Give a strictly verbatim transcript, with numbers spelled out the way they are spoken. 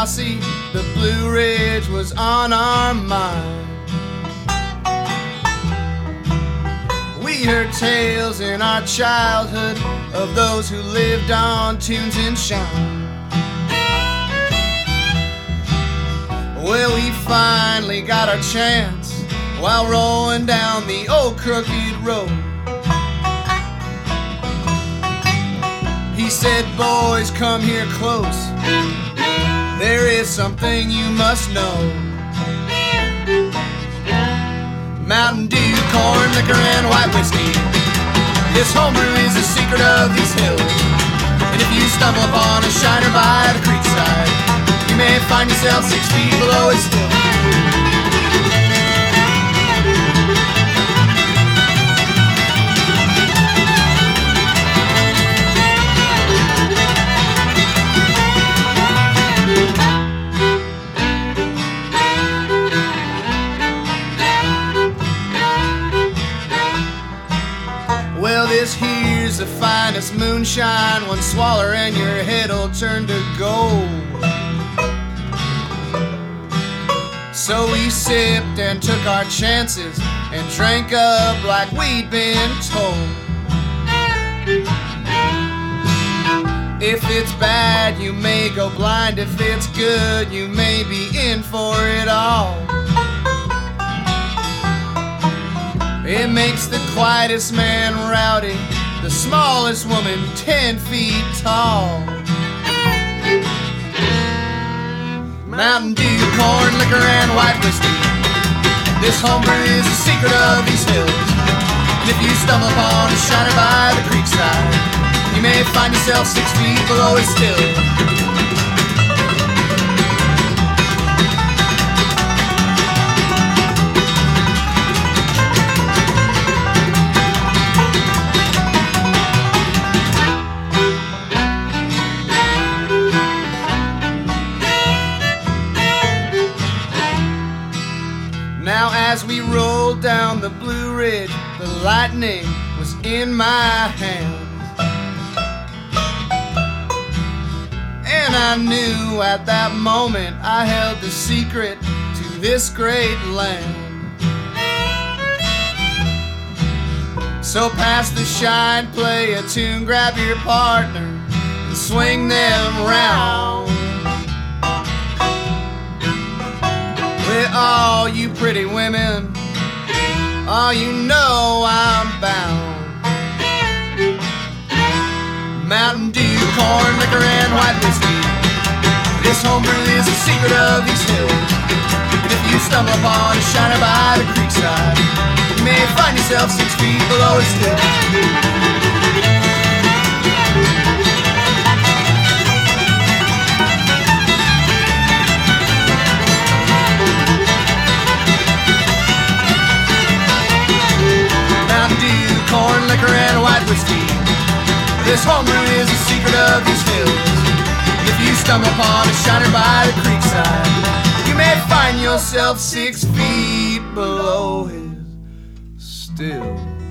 posse, the Blue Ridge was on our mind. We heard tales in our childhood of those who lived on tunes and shine. Well, we finally got our chance while rolling down the old crooked road. He said, boys, come here close. There is something you must know. Mountain Dew, corn, liquor, and white whiskey. This homebrew is the secret of these hills. And if you stumble upon a shiner by the creekside, you may find yourself six feet below it still. Well, this here's the finest moonshine. One swaller and your head'll turn to gold. So we sipped and took our chances and drank up like we'd been told. If it's bad, you may go blind. If it's good, you may be in for it all. It makes the quietest man rowdy, the smallest woman ten feet tall. Mountain Dew, corn, liquor, and white whiskey. This homebrew is the secret of these hills. And if you stumble upon a shiner by the creekside, you may find yourself six feet below it still. Now as we rolled down the Blue Ridge, the lightning was in my hand. And I knew at that moment I held the secret to this great land. So pass the shine, play a tune, grab your partner, and swing them round. With all you pretty women, oh, you know I'm bound. Mountain Dew, corn, liquor, and white whiskey. This homebrew is the secret of these hills. And if you stumble upon a shiner by the creekside, you may find yourself six feet below it still. Corn, liquor, and white whiskey. This homebrew is the secret of these hills. If you stumble upon a shiner by the creekside, you may find yourself six feet below it still.